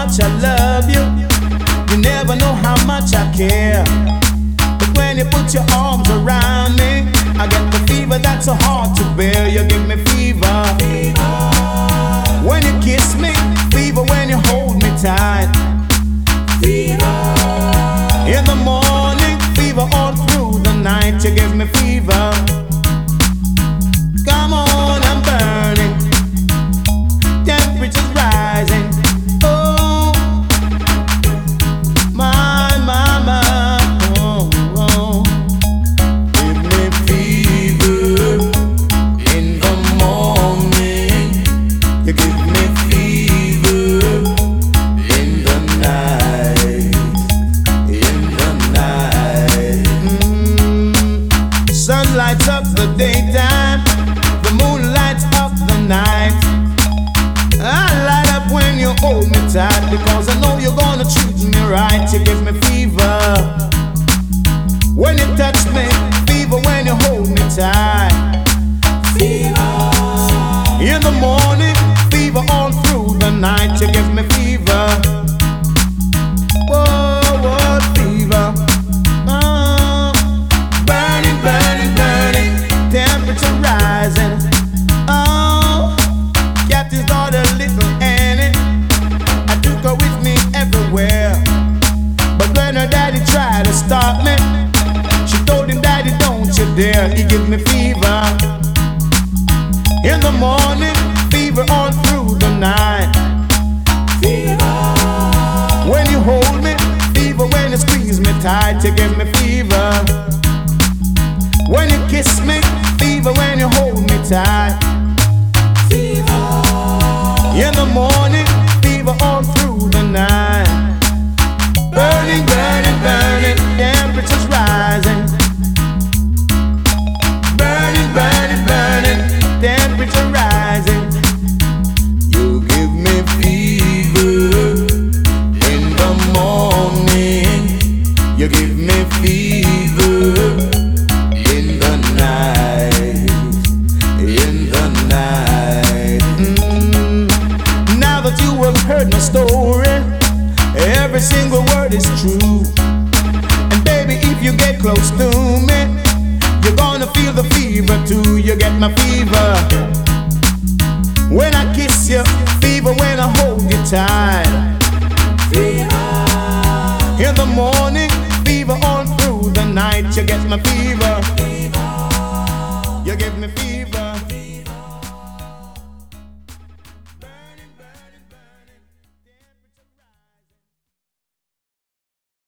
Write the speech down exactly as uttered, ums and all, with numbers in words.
much I love you. You never know how much I care. But when you put your arms around me, I get the fever that's so hard to bear. You give me fever. When you kiss me, fever when you hold me tight. In the morning, fever all through the night. You give me fever. Come on, I'm burning. Temperature's rising. Oh, my mama. Oh, oh. Give me fever in the morning. You give me fever in the night. In the night. Mm. Sun lights up the daytime. The moon lights up the night. I light up when you hold me tight, because I know you're gonna treat me right. You give me fever when you touch me, fever when you hold me tight. Fever in the morning, fever all through the night. You give me fever. Whoa, what fever? Oh, burning, burning, burning, temperature rising. Oh, Captain's daughter, little Annie, I took her with me everywhere. But when her daddy tried to stop me, she told him, Daddy, don't you dare. He give me fever in the morning, fever all through the night. Fever when you hold me, fever when you squeeze me tight. You give me fever when you kiss me, fever when you hold me tight. Fever in the morning, fever all through the night. Burning, burning, burning, temperature's rising. Burning, burning, burning, temperature rising. You give me fever in the morning. You give me fever in the night. In the night. Mm. Now that you have heard my story, every single word is true. And baby, if you get close to me, you're gonna feel the fever too. You get my fever when I kiss you, fever when I hold you tight. Fever in the morning, fever all through the night. You get my fever. You give me fever.